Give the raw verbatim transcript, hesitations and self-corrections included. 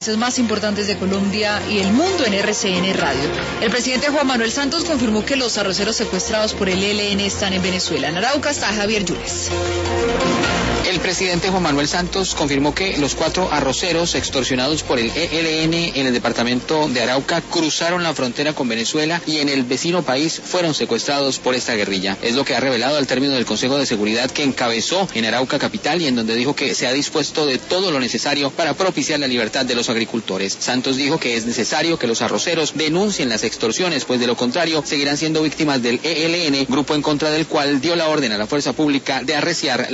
noticias más importantes de Colombia y el mundo en R C N Radio. El presidente Juan Manuel Santos confirmó que los arroceros secuestrados por el E L N están en Venezuela. En Arauca está Javier Yunes. El presidente Juan Manuel Santos confirmó que los cuatro arroceros extorsionados por el E L N en el departamento de Arauca cruzaron la frontera con Venezuela y en el vecino país fueron secuestrados por esta guerrilla. Es lo que ha revelado al término del Consejo de Seguridad que encabezó en Arauca capital y en donde dijo que se ha dispuesto de todo lo necesario para propiciar la libertad de los agricultores. Santos dijo que es necesario que los arroceros denuncien las extorsiones, pues de lo contrario seguirán siendo víctimas del E L N, grupo en contra del cual dio la orden a la fuerza pública de arreciar